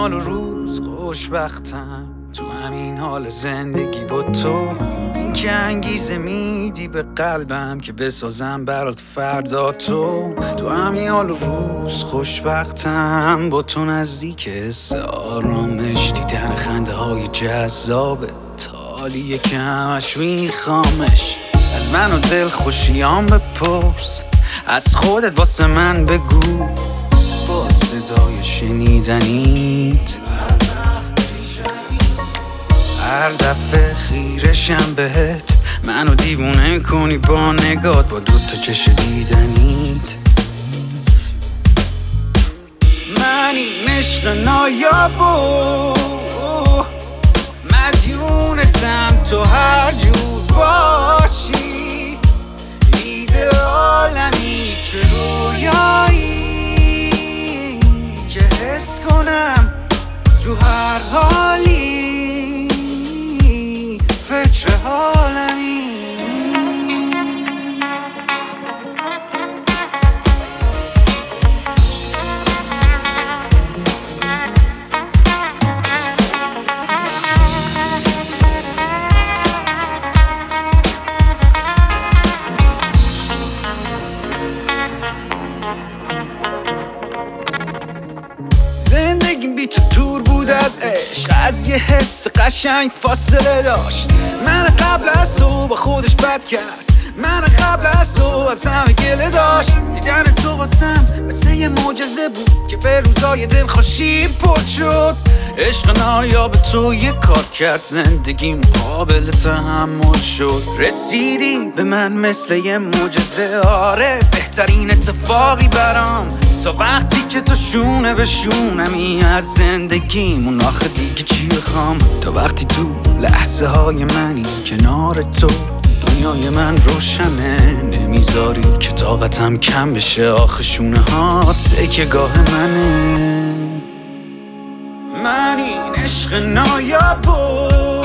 حال و روز خوشبختم تو همین حال زندگی با تو. این که انگیزه میدی به قلبم که بسازم برات فردا. تو همین حال و روز خوشبختم با تو نزدیک حس آرامش. دیدن خنده های جذابه تالی یکمش میخوامش. از من و دل خوشیام بپرس، از خودت واسه من بگو. با صدای شنیدنیت هر دفعه خیرشم بهت، منو دیوونه کنی با نگات، با دوتا چش دیدنیت. من این عشق نایابو مدیونتم، تو هر جور باشی ایدئالمی. چه رویایی که حس کنم تو هر حالی فکر حالمی. زندگیم بی تو دور بود از عشق، از یه حس قشنگ فاصله داشت. من قبل از تو با خودش بد کرد، من قبل از تو از همه گله داشت. دیدن تو واسم مثل یه معجزه بود که به روزای دلخوشی پر شد. عشق نایاب تو یه کار کرد، زندگیم قابل تحمل شد. رسیدی به من مثل یه معجزه، آره بهترین اتفاقی برام. تا وقتی که تو شونه به شونمی از زندگیمون، آخه دیگه چی بخوام؟ تا وقتی تو لحظه های منی کنار تو، دنیای من روشنه. نمیذاری که طاقتم کم بشه، آخه شونه ها تکیه‌گاه منه. من این عشق نایابو